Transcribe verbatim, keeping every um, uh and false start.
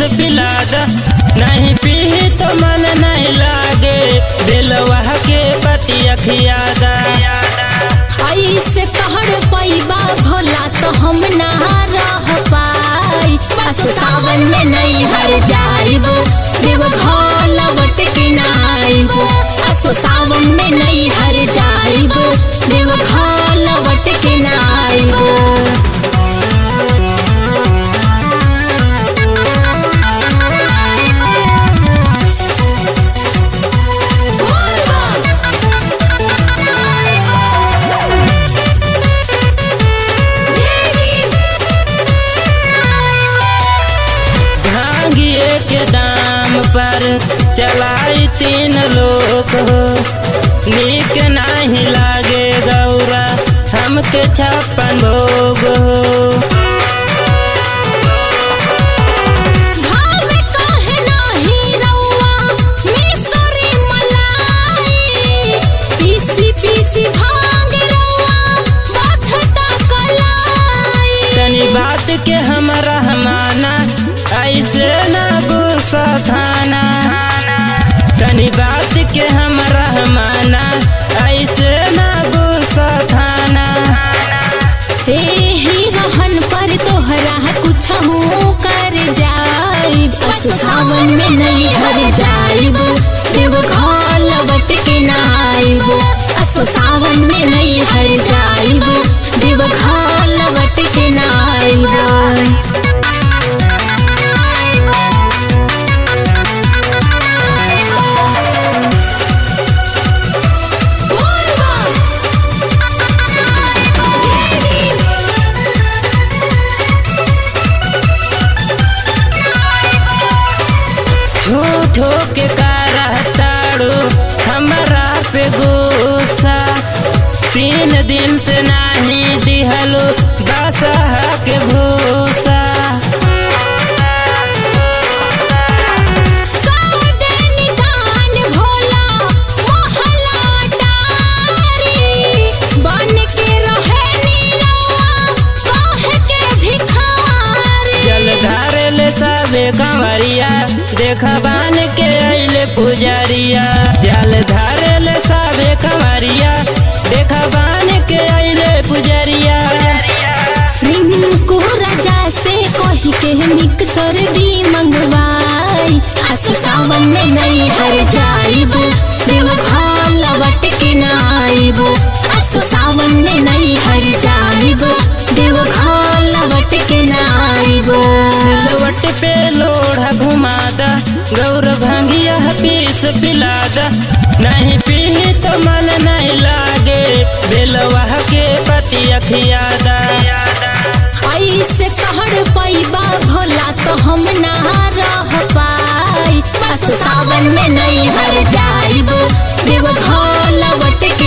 पिलादा, नहीं पी तो मन नहीं लागे, दिलवा के पतिया खियादा। ऐसे कहड़ पैबा भोला तो हम ना रह पाई, बस सावन में नहीं हर जाइब, देव घर लौट के ना आइब। असो सावन में नहीं हर जाइब, देव घर लौट के ना आइब। के दाम पर चलाई तीन लोग हो, नीक नहीं लागे गौरा हमके छप्पन भोग हो। तनी बात के हमारा हमाना ऐसे ना गुस्सा थाना, तनी बात के हमारा हमाना ऐसे ना गुस्सा थाना। हे ही रहन पर तोहरा कुछ कर जाइब, बस सावन में नहीं हर जाइब, देव घर लौट के ना आइब। असो सावन में नहीं हर जाइब, देव घर लौट के ना आइब। झूठो के करताड़ो हमारा पे गुस्सा, तीन दिन से नहीं दिहलो बादशाह के भूसा। जलधारे ले सबे कंवरिया, देखा बान के अइले पुजारिया। जलधारे ले सबे कंवरिया, देखा बान के अइले पुजारिया। रिंकू राजा से कही के मिक्सर दी मंगवाई, असो सावन में नहीं हर जाइब, देव घर लौट के ना आइब। असो सावन में नहीं हर जाइब, देव घर लौट के ना आइब। सिलवट पे लोढ़ा घुमादा, गौर भंगिया पीस पिलादा, नहीं पी तो मन नहीं लागे, दिलवा के पतिया खियादा। ऐसे कहड़ पैबा भोला तो हम ना रह पाई, बस सावन में नहीं हर जाइब, देव घर लौट के